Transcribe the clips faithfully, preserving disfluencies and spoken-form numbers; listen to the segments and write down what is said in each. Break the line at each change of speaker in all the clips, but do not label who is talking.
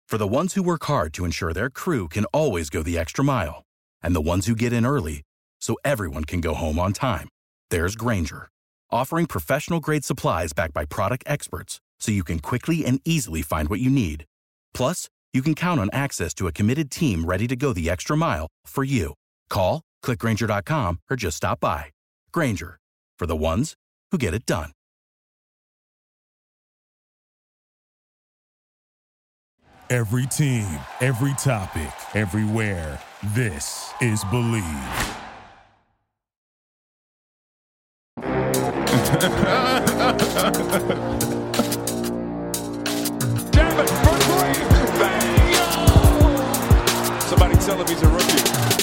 For the ones who work hard to ensure their crew can always go the extra mile, and the ones who get in early so everyone can go home on time, there's Grainger, offering professional-grade supplies backed by product experts so you can quickly and easily find what you need. Plus, you can count on access to a committed team ready to go the extra mile for you. Call, click Grainger dot com, or just stop by. Grainger, for the ones who get it done.
Every team, every topic, everywhere. This is Believe.
Damn it, for three, bang! Somebody tell him he's a rookie.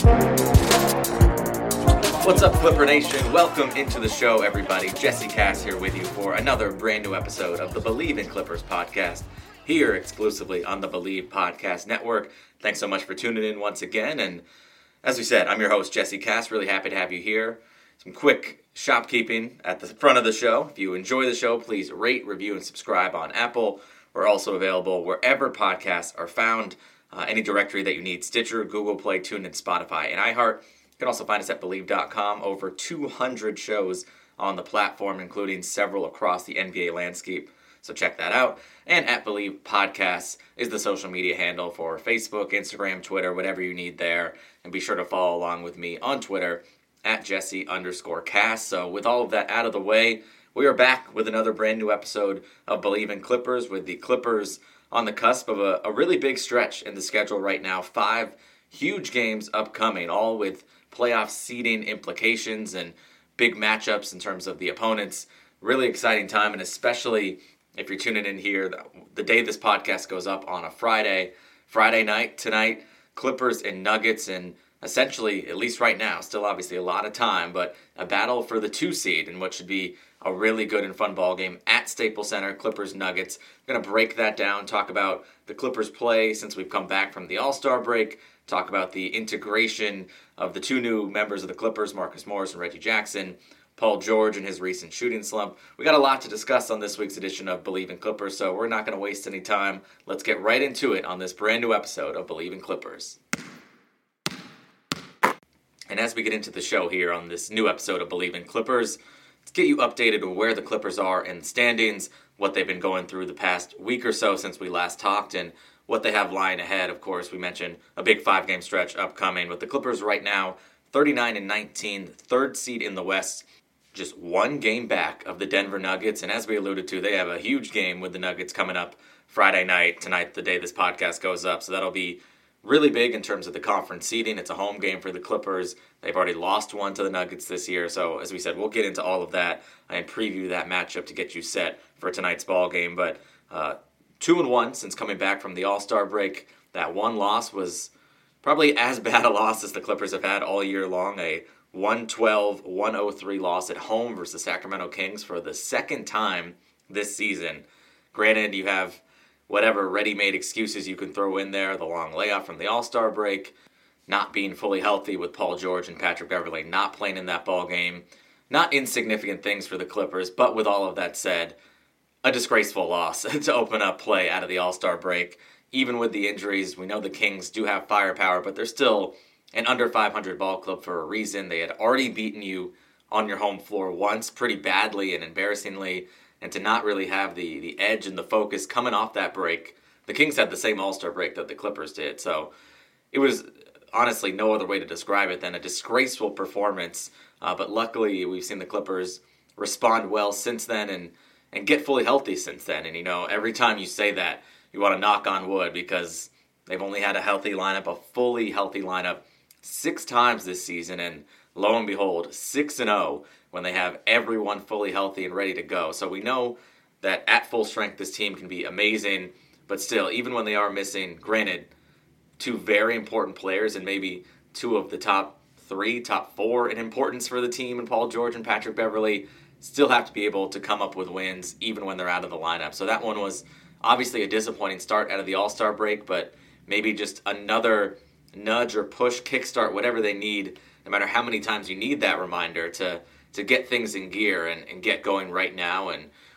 What's up, Clipper Nation? Welcome into the show, everybody. Jesse Cass here with you for another brand new episode of the Believe in Clippers podcast, here exclusively on the Believe Podcast Network. Thanks so much for tuning in once again. And as we said, I'm your host, Jesse Cass. Really happy to have you here. Some quick shopkeeping at the front of the show. If you enjoy the show, please rate, review, and subscribe on Apple. We're also available wherever podcasts are found. Uh, any directory that you need, Stitcher, Google Play, TuneIn, Spotify, and iHeart. You can also find us at Believe dot com. Over two hundred shows on the platform, including several across the N B A landscape. So check that out. And at Believe Podcasts is the social media handle for Facebook, Instagram, Twitter, whatever you need there. And be sure to follow along with me on Twitter at Jesse underscore Cass. So with all of that out of the way, we are back with another brand new episode of Believe in Clippers, with the Clippers on the cusp of a, a really big stretch in the schedule right now. Five huge games upcoming, all with playoff seeding implications and big matchups in terms of the opponents. Really exciting time, and especially if you're tuning in here the, the day this podcast goes up on a Friday, Friday night tonight, Clippers and Nuggets, and essentially, at least right now, still obviously a lot of time, but a battle for the two seed in what should be a really good and fun ball game at Staples Center, Clippers Nuggets. We're going to break that down, talk about the Clippers play since we've come back from the All-Star break, talk about the integration of the two new members of the Clippers, Marcus Morris and Reggie Jackson, Paul George and his recent shooting slump. We got a lot to discuss on this week's edition of Believe in Clippers, so we're not going to waste any time. Let's get right into it on this brand new episode of Believe in Clippers. And as we get into the show here on this new episode of Believe in Clippers, let's get you updated on where the Clippers are in the standings, what they've been going through the past week or so since we last talked, and what they have lying ahead. Of course, we mentioned a big five-game stretch upcoming, with the Clippers right now thirty-nine and nineteen, third seed in the West, just one game back of the Denver Nuggets. And as we alluded to, they have a huge game with the Nuggets coming up Friday night, tonight, the day this podcast goes up. So that'll be really big in terms of the conference seeding. It's a home game for the Clippers. They've already lost one to the Nuggets this year. So as we said, we'll get into all of that and preview that matchup to get you set for tonight's ball game. But uh, two and one since coming back from the All-Star break. That one loss was probably as bad a loss as the Clippers have had all year long. A one twelve to one oh three loss at home versus the Sacramento Kings for the second time this season. Granted, you have whatever ready-made excuses you can throw in there, the long layoff from the All-Star break, not being fully healthy with Paul George and Patrick Beverley not playing in that ball game. Not insignificant things for the Clippers, but with all of that said, a disgraceful loss to open up play out of the All-Star break. Even with the injuries, we know the Kings do have firepower, but they're still an under five hundred ball club for a reason. They had already beaten you on your home floor once pretty badly and embarrassingly, and to not really have the, the edge and the focus coming off that break. The Kings had the same All-Star break that the Clippers did, so it was honestly no other way to describe it than a disgraceful performance, uh, but luckily we've seen the Clippers respond well since then and, and get fully healthy since then. And, you know, every time you say that, you want to knock on wood because they've only had a healthy lineup, a fully healthy lineup, six times this season, and lo and behold, six and oh when they have everyone fully healthy and ready to go. So we know that at full strength this team can be amazing, but still, even when they are missing, granted, two very important players and maybe two of the top three, top four in importance for the team, and Paul George and Patrick Beverley, still have to be able to come up with wins even when they're out of the lineup. So that one was obviously a disappointing start out of the All-Star break, but maybe just another nudge or push, kickstart, whatever they need, no matter how many times you need that reminder to to get things in gear and, and get going right now. And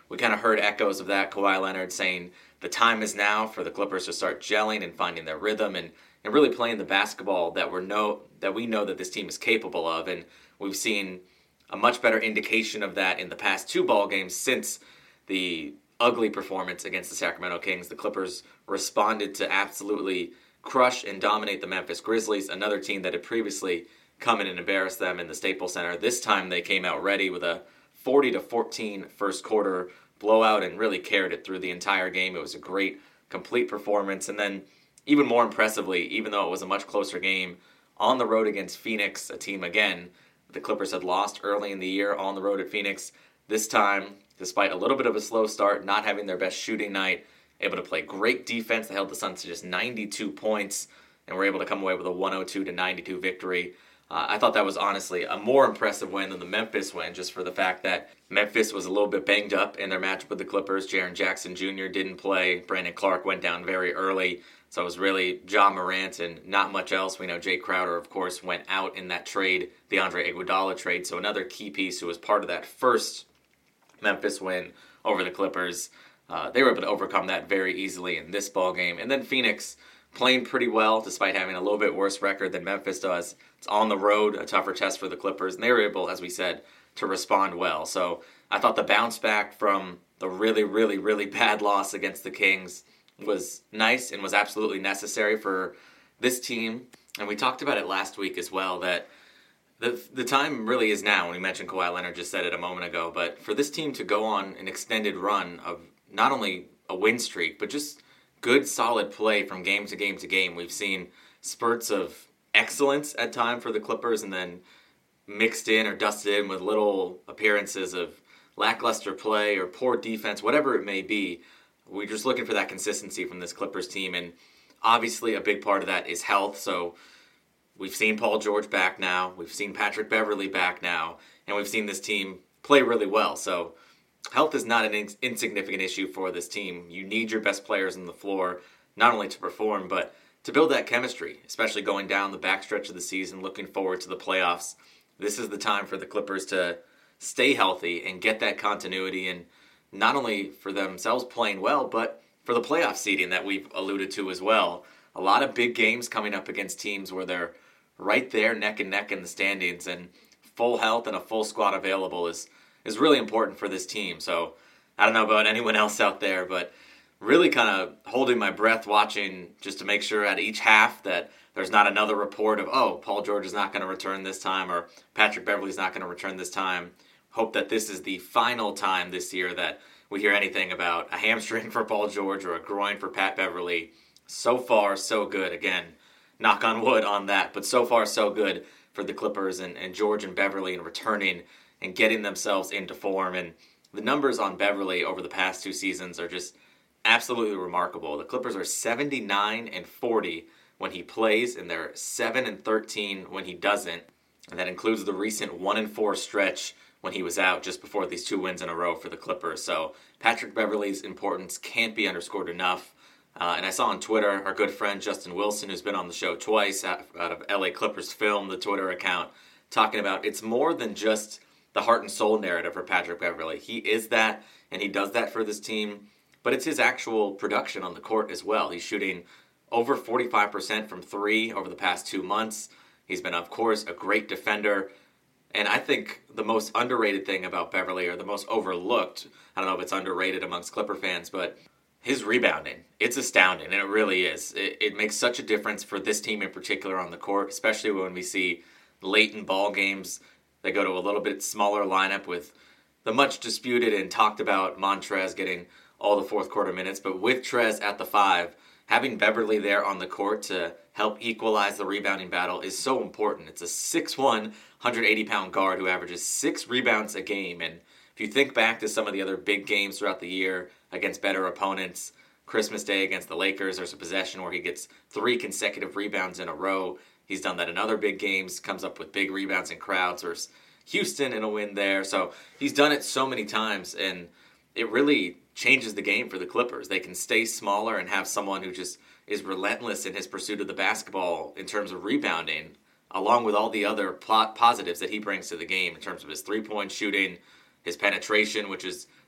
we kind of heard echoes of that. Kawhi Leonard saying the time is now for the Clippers to start gelling and finding their rhythm and, and really playing the basketball that we're know that we know that this team is capable of. And we've seen a much better indication of that in the past two ball games since the ugly performance against the Sacramento Kings. The Clippers responded to absolutely crush and dominate the Memphis Grizzlies, another team that had previously come in and embarrassed them in the Staples Center. This time they came out ready with a forty to fourteen first quarter blowout and really carried it through the entire game. It was a great, complete performance. And then even more impressively, even though it was a much closer game, on the road against Phoenix, a team, again, the Clippers had lost early in the year on the road at Phoenix. This time, despite a little bit of a slow start, not having their best shooting night, able to play great defense. They held the Suns to just ninety-two points and were able to come away with a one oh two to ninety-two victory. Uh, I thought that was honestly a more impressive win than the Memphis win, just for the fact that Memphis was a little bit banged up in their matchup with the Clippers. Jaren Jackson Junior didn't play. Brandon Clark went down very early. So it was really Ja Morant and not much else. We know Jay Crowder, of course, went out in that trade, the Andre Iguodala trade. So another key piece who was part of that first Memphis win over the Clippers. Uh, they were able to overcome that very easily in this ball game. And then Phoenix playing pretty well despite having a little bit worse record than Memphis does. It's on the road, a tougher test for the Clippers, and they were able, as we said, to respond well. So I thought the bounce back from the really, really, really bad loss against the Kings was nice and was absolutely necessary for this team. And we talked about it last week as well, that the the time really is now. When we mentioned Kawhi Leonard just said it a moment ago, but for this team to go on an extended run of not only a win streak, but just good, solid play from game to game to game. We've seen spurts of excellence at time for the Clippers and then mixed in or dusted in with little appearances of lackluster play or poor defense, whatever it may be. We're just looking for that consistency from this Clippers team, and obviously a big part of that is health. So we've seen Paul George back now, we've seen Patrick Beverley back now, and we've seen this team play really well. So health is not an ins- insignificant issue for this team. You need your best players on the floor, not only to perform, but to build that chemistry, especially going down the backstretch of the season, looking forward to the playoffs. This is the time for the Clippers to stay healthy and get that continuity, and not only for themselves playing well, but for the playoff seeding that we've alluded to as well. A lot of big games coming up against teams where they're right there neck and neck in the standings, and full health and a full squad available is is really important for this team. So I don't know about anyone else out there, but really kind of holding my breath watching just to make sure at each half that there's not another report of, oh, Paul George is not going to return this time, or Patrick Beverley's not going to return this time. Hope that this is the final time this year that we hear anything about a hamstring for Paul George or a groin for Pat Beverley. So far, so good. Again, knock on wood on that, but so far, so good for the Clippers and, and George and Beverley and returning and getting themselves into form. And the numbers on Beverley over the past two seasons are just absolutely remarkable. The Clippers are seventy-nine and forty when he plays, and they're seven and thirteen when he doesn't. And that includes the recent one and four stretch when he was out just before these two wins in a row for the Clippers. So Patrick Beverley's importance can't be underscored enough. Uh, and I saw on Twitter, our good friend Justin Wilson, who's been on the show twice out, out of L A Clippers Film, the Twitter account, talking about it's more than just the heart and soul narrative for Patrick Beverley. He is that, and he does that for this team, but it's his actual production on the court as well. He's shooting over forty-five percent from three over the past two months. He's been, of course, a great defender. And I think the most underrated thing about Beverley, or the most overlooked, I don't know if it's underrated amongst Clipper fans, but his rebounding. It's astounding, and it really is. It, it makes such a difference for this team in particular on the court, especially when we see late in ball games. They go to a little bit smaller lineup with the much disputed and talked about Montrez getting all the fourth quarter minutes, but with Trez at the five, having Beverley there on the court to help equalize the rebounding battle is so important. It's a six one, one hundred eighty pound guard who averages six rebounds a game. And if you think back to some of the other big games throughout the year against better opponents, Christmas Day against the Lakers, there's a possession where he gets three consecutive rebounds in a row. He's done that in other big games, comes up with big rebounds in crowds, versus Houston in a win there. So he's done it so many times, and it really changes the game for the Clippers. They can stay smaller and have someone who just is relentless in his pursuit of the basketball in terms of rebounding, along with all the other plot positives that he brings to the game in terms of his three-point shooting, his penetration, which is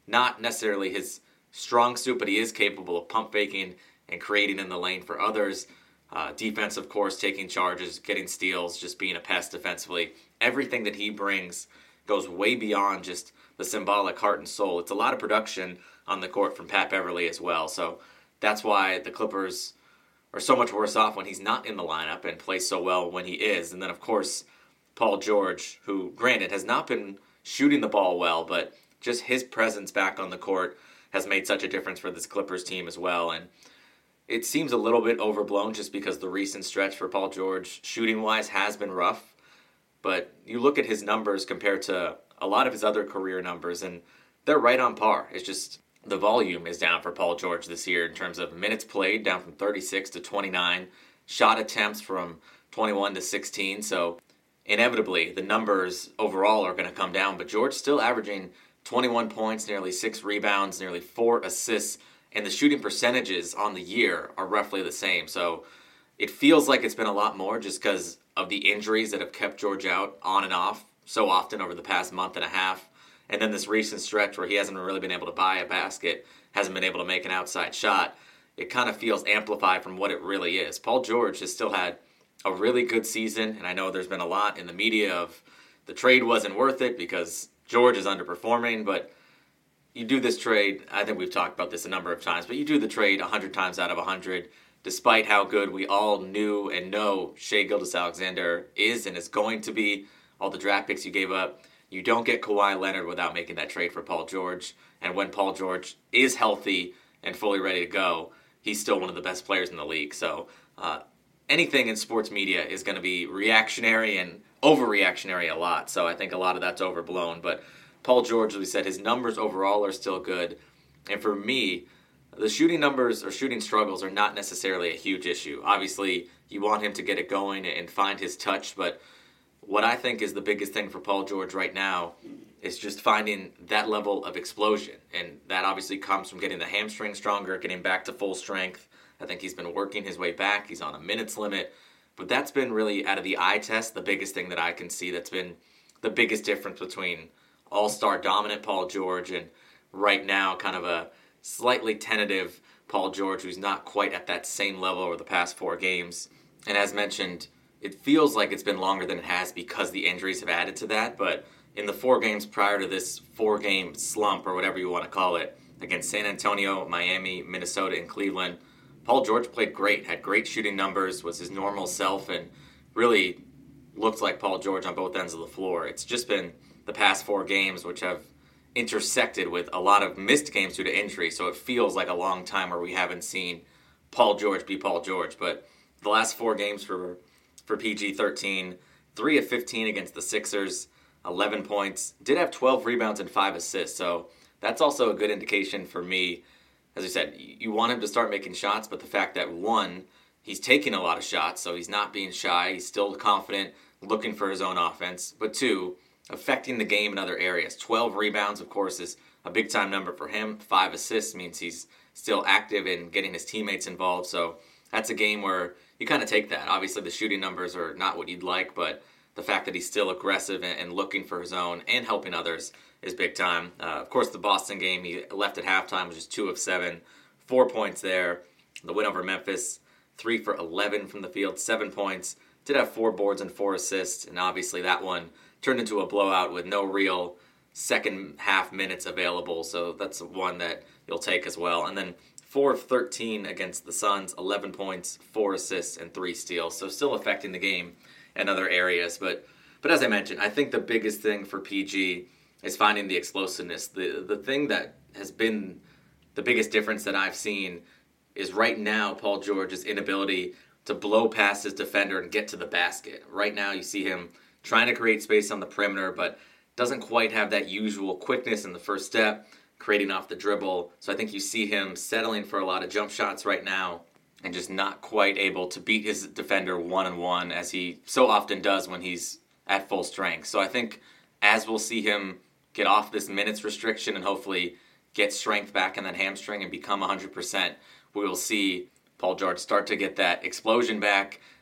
not necessarily his strong suit, but he is capable of pump faking and creating in the lane for others. Uh, defense, of course, taking charges, getting steals, just being a pest defensively. Everything that he brings goes way beyond just the symbolic heart and soul. It's a lot of production on the court from Pat Beverly as well. So that's why the Clippers are so much worse off when he's not in the lineup and plays so well when he is. And then, of course, Paul George, who, granted, has not been shooting the ball well, but just his presence back on the court has made such a difference for this Clippers team as well. And it seems a little bit overblown just because the recent stretch for Paul George, shooting-wise, has been rough. But you look at his numbers compared to a lot of his other career numbers, and they're right on par. It's just the volume is down for Paul George this year in terms of minutes played, down from thirty-six to twenty-nine, shot attempts from twenty-one to sixteen. So inevitably, the numbers overall are going to come down. But George still averaging twenty-one points, nearly six rebounds, nearly four assists, and the shooting percentages on the year are roughly the same. So it feels like it's been a lot more just because of the injuries that have kept George out on and off so often over the past month and a half. And then this recent stretch where he hasn't really been able to buy a basket, hasn't been able to make an outside shot. It kind of feels amplified from what it really is. Paul George has still had a really good season, and I know there's been a lot in the media of the trade wasn't worth it because George is underperforming, but you do this trade, I think we've talked about this a number of times, but you do the trade one hundred times out of one hundred, despite how good we all knew and know Shai Gilgeous-Alexander is and is going to be, all the draft picks you gave up. You don't get Kawhi Leonard without making that trade for Paul George, and when Paul George is healthy and fully ready to go, he's still one of the best players in the league. So uh, anything in sports media is going to be reactionary and overreactionary a lot, so I think a lot of that's overblown, but Paul George, as we said, his numbers overall are still good. And for me, the shooting numbers or shooting struggles are not necessarily a huge issue. Obviously, you want him to get it going and find his touch, but what I think is the biggest thing for Paul George right now is just finding that level of explosion. And that obviously comes from getting the hamstring stronger, getting back to full strength. I think he's been working his way back. He's on a minutes limit. But that's been really, out of the eye test, the biggest thing that I can see that's been the biggest difference between all-star dominant Paul George and right now kind of a slightly tentative Paul George who's not quite at that same level over the past four games. And as mentioned, it feels like it's been longer than it has because the injuries have added to that, but in the four games prior to this four-game slump, or whatever you want to call it, against San Antonio, Miami, Minnesota, and Cleveland, Paul George played great, had great shooting numbers, was his normal self, and really looked like Paul George on both ends of the floor. It's just been the past four games, which have intersected with a lot of missed games due to injury, so it feels like a long time where we haven't seen Paul George be Paul George. But the last four games for for P G thirteen, three of fifteen against the Sixers, eleven points, did have twelve rebounds and five assists, so that's also a good indication for me. As I said, you want him to start making shots, but the fact that, one, he's taking a lot of shots, so he's not being shy, he's still confident, looking for his own offense, but two, affecting the game in other areas. twelve rebounds, of course, is a big-time number for him. Five assists means he's still active in getting his teammates involved, so that's a game where you kind of take that. Obviously, the shooting numbers are not what you'd like, but the fact that he's still aggressive and looking for his own and helping others is big time. Uh, of course, the Boston game, he left at halftime, was just two of seven, four points there. The win over Memphis, three for eleven from the field, seven points. Did have four boards and four assists, and obviously that one turned into a blowout with no real second half minutes available, so that's one that you'll take as well. And then four of thirteen against the Suns, eleven points, four assists, and three steals, so still affecting the game in other areas. But but as I mentioned, I think the biggest thing for P G is finding the explosiveness. The, the thing that has been the biggest difference that I've seen is right now Paul George's inability to blow past his defender and get to the basket. Right now you see him trying to create space on the perimeter, but doesn't quite have that usual quickness in the first step, creating off the dribble. So I think you see him settling for a lot of jump shots right now and just not quite able to beat his defender one-on-one as he so often does when he's at full strength. So I think as we'll see him get off this minutes restriction and hopefully get strength back in that hamstring and become one hundred percent, we will see Paul George start to get that explosion back,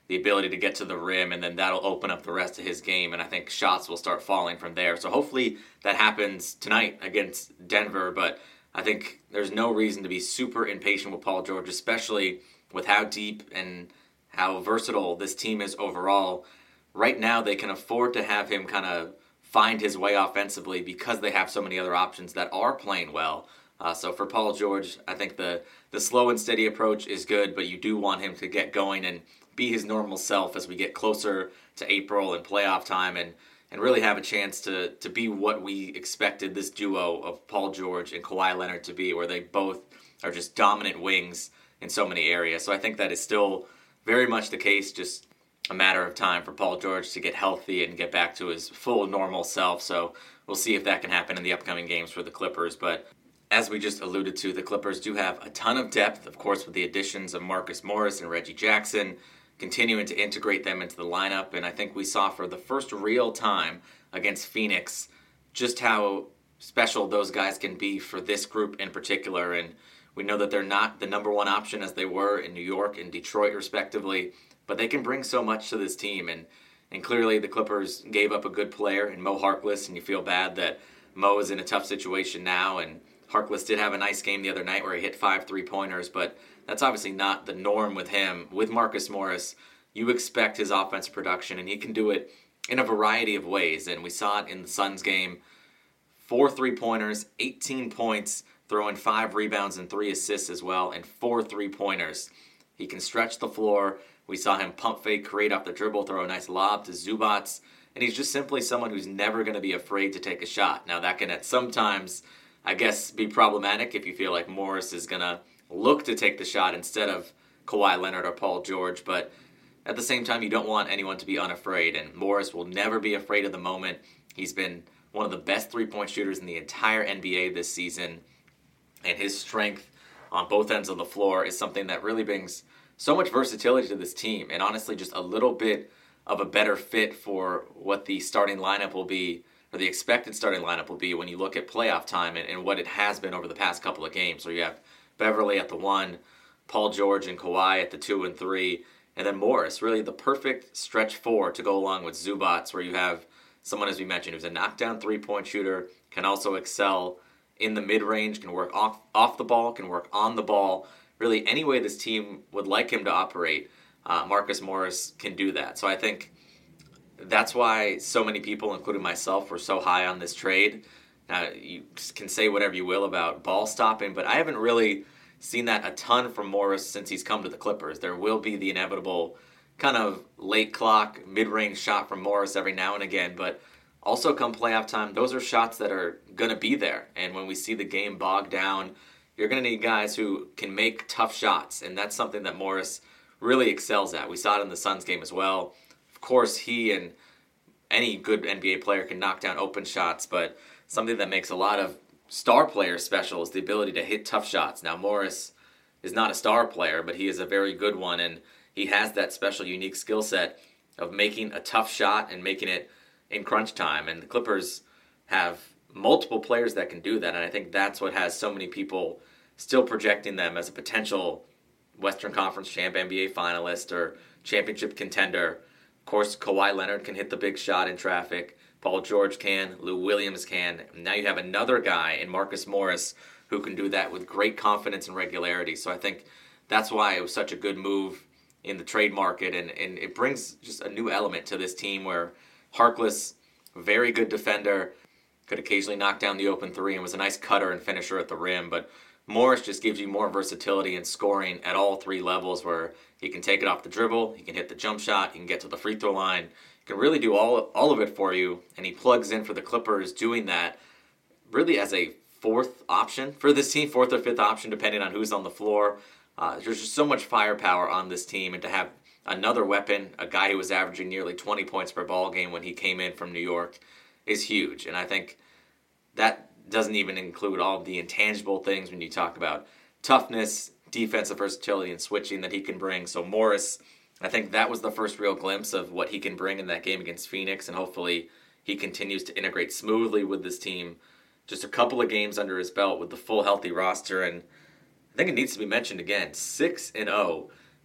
the ability to get to the rim, and then that'll open up the rest of his game, and I think shots will start falling from there. So hopefully that happens tonight against Denver, but I think there's no reason to be super impatient with Paul George, especially with how deep and how versatile this team is overall. Right now they can afford to have him kind of find his way offensively because they have so many other options that are playing well. Uh, so for Paul George, I think the, the slow and steady approach is good, but you do want him to get going and be his normal self as we get closer to April and playoff time, and, and really have a chance to, to be what we expected this duo of Paul George and Kawhi Leonard to be, where they both are just dominant wings in so many areas. So I think that is still very much the case, just a matter of time for Paul George to get healthy and get back to his full normal self. So we'll see if that can happen in the upcoming games for the Clippers. But as we just alluded to, the Clippers do have a ton of depth, of course, with the additions of Marcus Morris and Reggie Jackson, continuing to integrate them into the lineup. And I think we saw for the first real time against Phoenix just how special those guys can be for this group in particular. And we know that they're not the number one option as they were in New York and Detroit respectively, but they can bring so much to this team. And and clearly the Clippers gave up a good player in Mo Harkless, and you feel bad that Mo is in a tough situation now. And Harkless did have a nice game the other night where he hit five three-pointers, but that's obviously not the norm with him. With Marcus Morris, you expect his offensive production, and he can do it in a variety of ways. And we saw it in the Suns game. Four three-pointers, eighteen points, throwing five rebounds and three assists as well, and four three-pointers. He can stretch the floor. We saw him pump fake, create off the dribble, throw a nice lob to Zubats, and he's just simply someone who's never going to be afraid to take a shot. Now that can at sometimes, I guess, be problematic if you feel like Morris is going to look to take the shot instead of Kawhi Leonard or Paul George, but at the same time, you don't want anyone to be unafraid, and Morris will never be afraid of the moment. He's been one of the best three-point shooters in the entire N B A this season, and his strength on both ends of the floor is something that really brings so much versatility to this team, and honestly just a little bit of a better fit for what the starting lineup will be, or the expected starting lineup will be when you look at playoff time and, and what it has been over the past couple of games. So you have Beverly at the one, Paul George and Kawhi at the two and three, and then Morris, really the perfect stretch four to go along with Zubats, where you have someone, as we mentioned, who's a knockdown three-point shooter, can also excel in the mid-range, can work off, off the ball, can work on the ball. Really, any way this team would like him to operate, uh, Marcus Morris can do that. So I think that's why so many people, including myself, were so high on this trade. Now, you can say whatever you will about ball stopping, but I haven't really seen that a ton from Morris since he's come to the Clippers. There will be the inevitable kind of late clock, mid-range shot from Morris every now and again, but also come playoff time, those are shots that are going to be there. And when we see the game bogged down, you're going to need guys who can make tough shots, and that's something that Morris really excels at. We saw it in the Suns game as well. Of course, he and any good N B A player can knock down open shots, but something that makes a lot of star players special is the ability to hit tough shots. Now, Morris is not a star player, but he is a very good one, and he has that special, unique skill set of making a tough shot and making it in crunch time. And the Clippers have multiple players that can do that, and I think that's what has so many people still projecting them as a potential Western Conference champ, N B A finalist, or championship contender. Of course, Kawhi Leonard can hit the big shot in traffic. Paul George can. Lou Williams can. Now you have another guy in Marcus Morris who can do that with great confidence and regularity. So I think that's why it was such a good move in the trade market, and, and it brings just a new element to this team where Harkless, very good defender, could occasionally knock down the open three and was a nice cutter and finisher at the rim, but Morris just gives you more versatility in scoring at all three levels, where he can take it off the dribble, he can hit the jump shot, he can get to the free throw line, he can really do all, all of it for you, and he plugs in for the Clippers doing that really as a fourth option for this team, fourth or fifth option depending on who's on the floor. Uh, there's just so much firepower on this team, and to have another weapon, a guy who was averaging nearly twenty points per ball game when he came in from New York, is huge. And I think that doesn't even include all of the intangible things when you talk about toughness, defensive versatility, and switching that he can bring. So Morris, I think that was the first real glimpse of what he can bring in that game against Phoenix, and hopefully he continues to integrate smoothly with this team. Just a couple of games under his belt with the full healthy roster, and I think it needs to be mentioned again, six and oh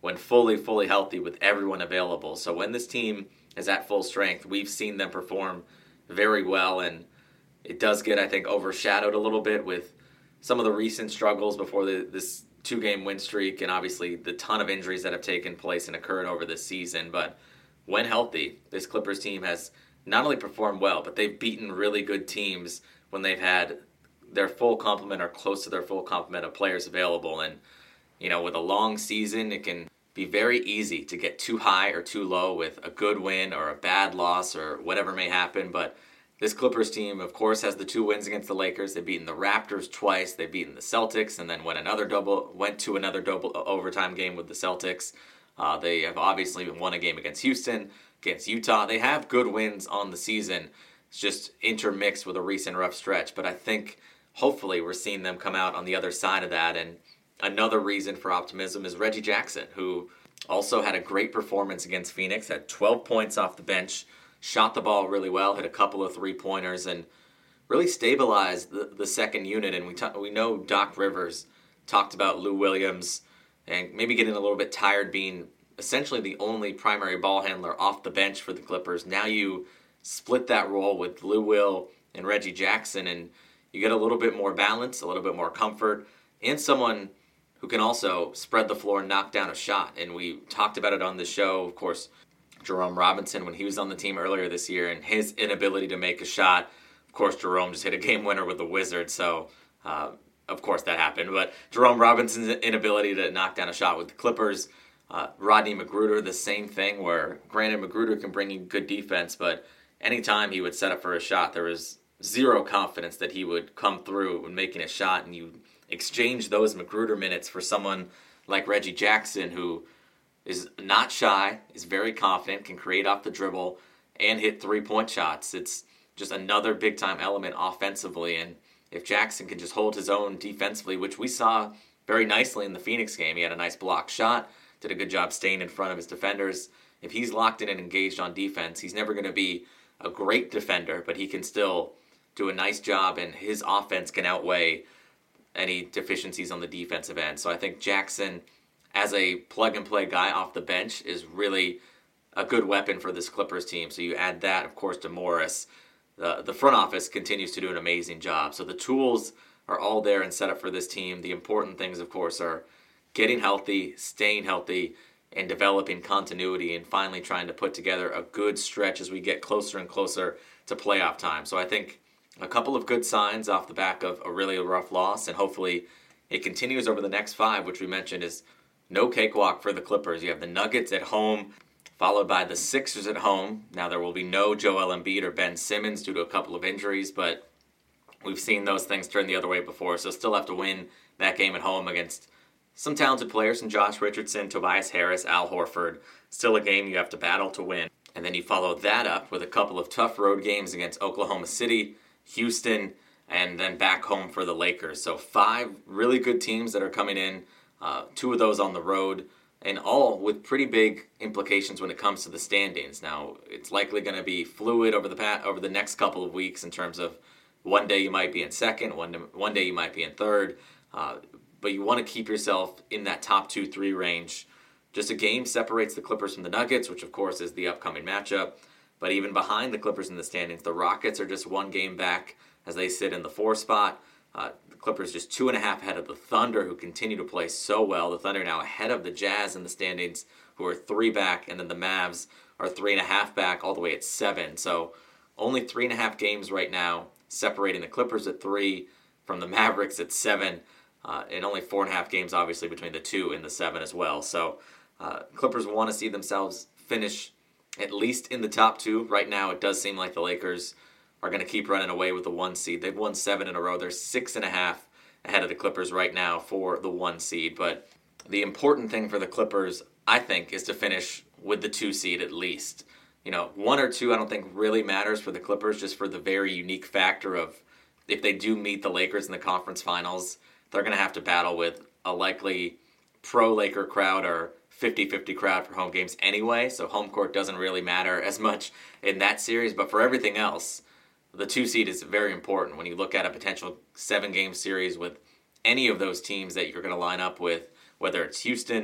when fully, fully healthy with everyone available. So when this team is at full strength, we've seen them perform very well, and it does get, I think, overshadowed a little bit with some of the recent struggles before the, this two-game win streak, and obviously the ton of injuries that have taken place and occurred over this season. But when healthy, this Clippers team has not only performed well, but they've beaten really good teams when they've had their full complement or close to their full complement of players available. And, you know, with a long season, it can be very easy to get too high or too low with a good win or a bad loss or whatever may happen. But this Clippers team, of course, has the two wins against the Lakers. They've beaten the Raptors twice. They've beaten the Celtics, and then went another double, went to another double overtime game with the Celtics. Uh, they have obviously won a game against Houston, against Utah. They have good wins on the season. It's just intermixed with a recent rough stretch. But I think hopefully we're seeing them come out on the other side of that. And another reason for optimism is Reggie Jackson, who also had a great performance against Phoenix, had twelve points off the bench, shot the ball really well, hit a couple of three-pointers, and really stabilized the, the second unit. And we ta- we know Doc Rivers talked about Lou Williams and maybe getting a little bit tired being essentially the only primary ball handler off the bench for the Clippers. Now you split that role with Lou Will and Reggie Jackson, and you get a little bit more balance, a little bit more comfort, and someone who can also spread the floor and knock down a shot. And we talked about it on the show, of course, Jerome Robinson when he was on the team earlier this year and his inability to make a shot. Of course, Jerome just hit a game winner with the Wizards, so uh, of course that happened. But Jerome Robinson's inability to knock down a shot with the Clippers. Uh, Rodney McGruder, the same thing, where granted McGruder can bring you good defense, but anytime he would set up for a shot, there was zero confidence that he would come through when making a shot. And you exchange those McGruder minutes for someone like Reggie Jackson, who is not shy, is very confident, can create off the dribble, and hit three-point shots. It's just another big-time element offensively. And if Jackson can just hold his own defensively, which we saw very nicely in the Phoenix game, he had a nice block shot, did a good job staying in front of his defenders. If he's locked in and engaged on defense, he's never going to be a great defender, but he can still do a nice job, and his offense can outweigh any deficiencies on the defensive end. So I think Jackson, as a plug-and-play guy off the bench, is really a good weapon for this Clippers team. So you add that, of course, to Morris. The, the front office continues to do an amazing job. So the tools are all there and set up for this team. The important things, of course, are getting healthy, staying healthy, and developing continuity, and finally trying to put together a good stretch as we get closer and closer to playoff time. So I think a couple of good signs off the back of a really rough loss, and hopefully it continues over the next five, which we mentioned is no cakewalk for the Clippers. You have the Nuggets at home, followed by the Sixers at home. Now there will be no Joel Embiid or Ben Simmons due to a couple of injuries, but we've seen those things turn the other way before, so still have to win that game at home against some talented players in Josh Richardson, Tobias Harris, Al Horford. Still a game you have to battle to win. And then you follow that up with a couple of tough road games against Oklahoma City, Houston, and then back home for the Lakers. So five really good teams that are coming in, uh, two of those on the road, and all with pretty big implications when it comes to the standings. Now, it's likely going to be fluid over the past, over the next couple of weeks in terms of one day you might be in second, one, one day you might be in third, uh, but you want to keep yourself in that top two, three range. Just a game separates the Clippers from the Nuggets, which of course is the upcoming matchup. But even behind the Clippers in the standings, the Rockets are just one game back as they sit in the four spot. Uh, the Clippers just two and a half ahead of the Thunder, who continue to play so well. The Thunder now ahead of the Jazz in the standings, who are three back, and then the Mavs are three and a half back, all the way at seven. So only three and a half games right now, separating the Clippers at three from the Mavericks at seven. Uh, and only four and a half games, obviously, between the two and the seven as well. So uh, Clippers want to see themselves finish at least in the top two. Right now, it does seem like the Lakers are going to keep running away with the one seed. They've won seven in a row. They're six and a half ahead of the Clippers right now for the one seed. But the important thing for the Clippers, I think, is to finish with the two seed at least. You know, one or two I don't think really matters for the Clippers, just for the very unique factor of if they do meet the Lakers in the conference finals, they're going to have to battle with a likely pro-Laker crowd or fifty-fifty crowd for home games anyway, so home court doesn't really matter as much in that series. But for everything else, the two seed is very important when you look at a potential seven-game series with any of those teams that you're going to line up with, whether it's Houston,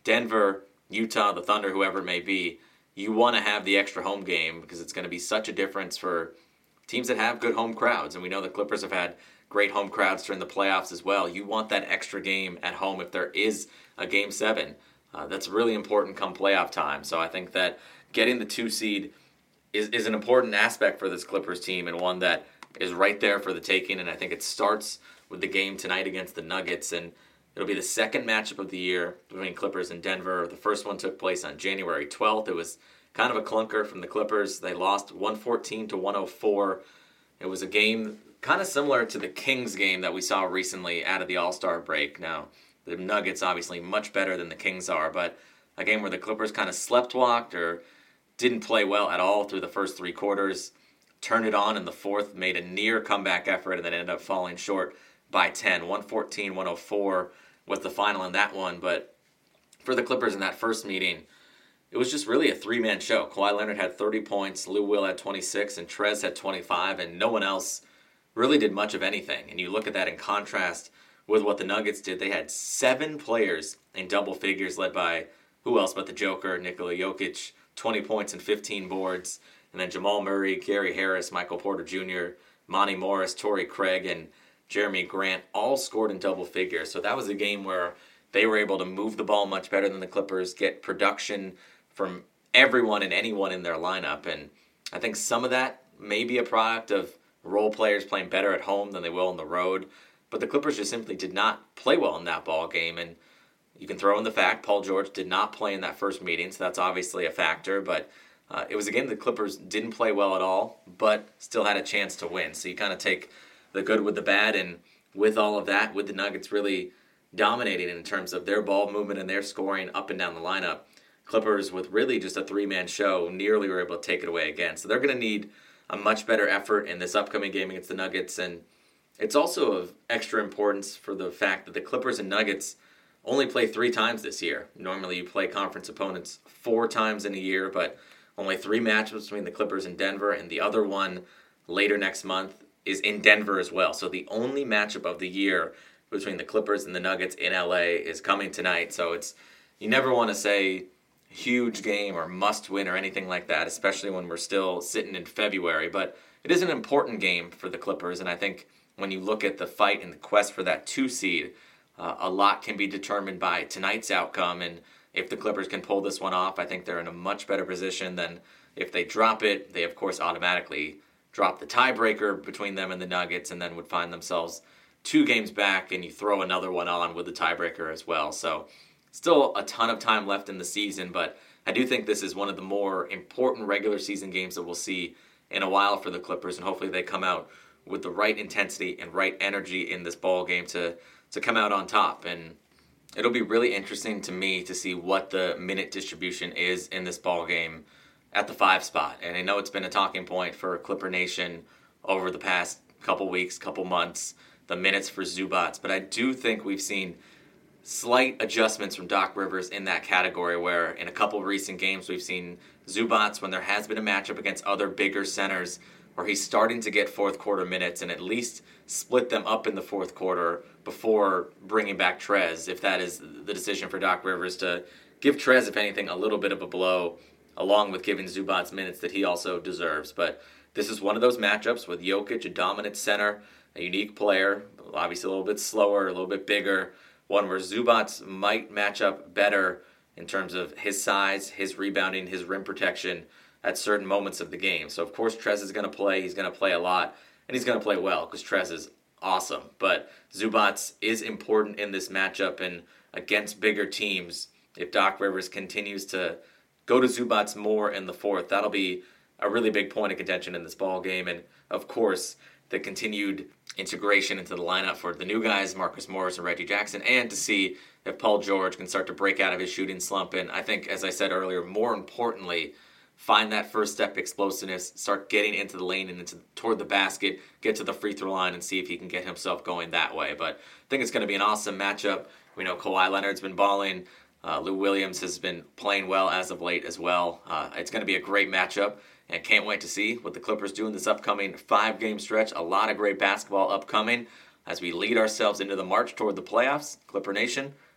Denver, Utah, the Thunder, whoever it may be, you want to have the extra home game because it's going to be such a difference for teams that have good home crowds. And we know the Clippers have had great home crowds during the playoffs as well. You want that extra game at home if there is a game seven. Uh, that's really important come playoff time. So I think that getting the two seed is, is an important aspect for this Clippers team and one that is right there for the taking. And I think it starts with the game tonight against the Nuggets. And it'll be the second matchup of the year between Clippers and Denver. The first one took place on January twelfth. It was kind of a clunker from the Clippers. They lost one fourteen to one oh four. It was a game kind of similar to the Kings game that we saw recently out of the All-Star break. Now, the Nuggets obviously much better than the Kings are, but a game where the Clippers kind of sleptwalked or didn't play well at all through the first three quarters, turned it on in the fourth, made a near comeback effort, and then ended up falling short by ten. one fourteen to one oh four was the final in that one, but for the Clippers in that first meeting, it was just really a three-man show. Kawhi Leonard had thirty points, Lou Will had twenty-six, and Trez had twenty-five, and no one else really did much of anything. And you look at that in contrast with what the Nuggets did. They had seven players in double figures led by, who else but the Joker, Nikola Jokic, twenty points and fifteen boards. And then Jamal Murray, Gary Harris, Michael Porter Junior, Monty Morris, Torrey Craig, and Jeremy Grant all scored in double figures. So that was a game where they were able to move the ball much better than the Clippers, get production from everyone and anyone in their lineup. And I think some of that may be a product of role players playing better at home than they will on the road. But the Clippers just simply did not play well in that ball game. And you can throw in the fact Paul George did not play in that first meeting, so that's obviously a factor. But uh, it was a game the Clippers didn't play well at all, but still had a chance to win. So you kind of take the good with the bad. And with all of that, with the Nuggets really dominating in terms of their ball movement and their scoring up and down the lineup, Clippers, with really just a three-man show, nearly were able to take it away again. So they're going to need a much better effort in this upcoming game against the Nuggets. And it's also of extra importance for the fact that the Clippers and Nuggets only play three times this year. Normally you play conference opponents four times in a year, but only three matchups between the Clippers and Denver, and the other one later next month is in Denver as well. So the only matchup of the year between the Clippers and the Nuggets in L A is coming tonight. So it's, you never want to say huge game or must win or anything like that, especially when we're still sitting in February. But it is an important game for the Clippers, and I think when you look at the fight and the quest for that two seed, uh, a lot can be determined by tonight's outcome. And if the Clippers can pull this one off, I think they're in a much better position than if they drop it. They, of course, automatically drop the tiebreaker between them and the Nuggets, and then would find themselves two games back, and you throw another one on with the tiebreaker as well. So still a ton of time left in the season, but I do think this is one of the more important regular season games that we'll see in a while for the Clippers, and hopefully they come out with the right intensity and right energy in this ball game to, to come out on top. And it'll be really interesting to me to see what the minute distribution is in this ball game at the five spot. And I know it's been a talking point for Clipper Nation over the past couple weeks, couple months, the minutes for Zubac, but I do think we've seen slight adjustments from Doc Rivers in that category, where in a couple of recent games we've seen Zubac, when there has been a matchup against other bigger centers, where he's starting to get fourth quarter minutes and at least split them up in the fourth quarter before bringing back Trez, if that is the decision for Doc Rivers, to give Trez, if anything, a little bit of a blow, along with giving Zubac minutes that he also deserves. But this is one of those matchups with Jokic, a dominant center, a unique player, obviously a little bit slower, a little bit bigger, one where Zubac might match up better in terms of his size, his rebounding, his rim protection at certain moments of the game. So, of course, Trez is going to play. He's going to play a lot, and he's going to play well because Trez is awesome. But Zubac is important in this matchup, and against bigger teams, if Doc Rivers continues to go to Zubac more in the fourth, that'll be a really big point of contention in this ball game. And, of course, the continued integration into the lineup for the new guys, Marcus Morris and Reggie Jackson, and to see if Paul George can start to break out of his shooting slump. And I think, as I said earlier, more importantly, find that first step explosiveness, start getting into the lane and into toward the basket, get to the free throw line and see if he can get himself going that way. But I think it's going to be an awesome matchup. We know Kawhi Leonard's been balling. Uh, Lou Williams has been playing well as of late as well. Uh, it's going to be a great matchup, and can't wait to see what the Clippers do in this upcoming five-game stretch. A lot of great basketball upcoming as we lead ourselves into the march toward the playoffs. Clipper Nation,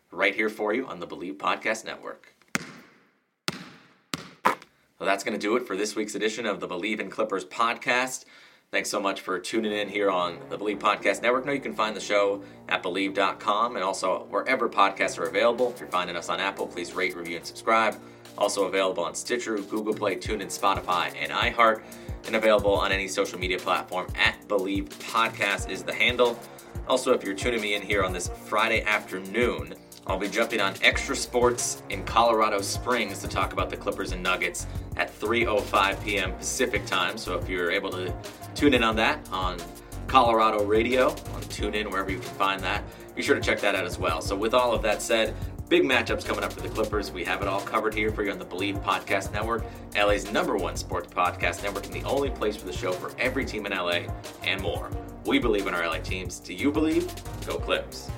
right here for you on the Believe Podcast Network. Well, that's going to do it for this week's edition of the Believe in Clippers podcast. Thanks so much for tuning in here on the Believe Podcast Network. Now you can find the show at Believe dot com and also wherever podcasts are available. If you're finding us on Apple, please rate, review, and subscribe. Also available on Stitcher, Google Play, TuneIn, Spotify, and iHeart. And available on any social media platform at Believe Podcast is the handle. Also, if you're tuning me in here on this Friday afternoon, I'll be jumping on Extra Sports in Colorado Springs to talk about the Clippers and Nuggets at three oh five p.m. Pacific time. So if you're able to tune in on that on Colorado Radio, on TuneIn, wherever you can find that, be sure to check that out as well. So with all of that said, big matchups coming up for the Clippers. We have it all covered here for you on the Believe Podcast Network, L A's number one sports podcast network, and the only place for the show for every team in L A and more. We believe in our L A teams. Do you believe? Go Clips.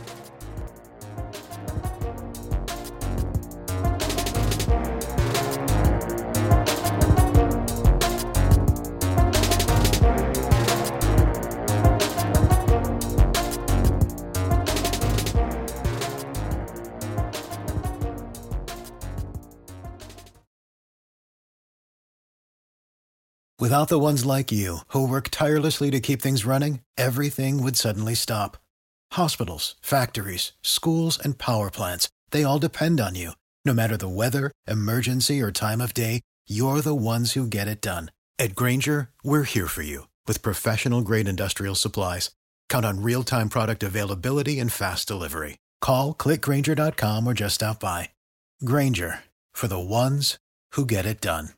Without the ones like you, who work tirelessly to keep things running, everything would suddenly stop. Hospitals, factories, schools, and power plants, they all depend on you. No matter the weather, emergency, or time of day, you're the ones who get it done. At Grainger, we're here for you with professional-grade industrial supplies. Count on real-time product availability and fast delivery. Call, click Grainger dot com, or just stop by. Grainger, for the ones who get it done.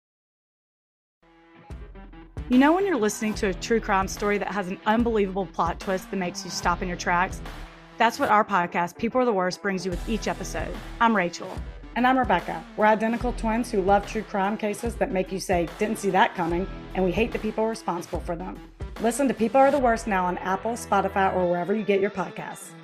You know when you're listening to a true crime story that has an unbelievable plot twist that makes you stop in your tracks? That's what our podcast, People Are the Worst, brings you with each episode. I'm Rachel.
And I'm Rebecca. We're identical twins who love true crime cases that make you say, didn't see that coming, and we hate the people responsible for them. Listen to People Are the Worst now on Apple, Spotify, or wherever you get your podcasts.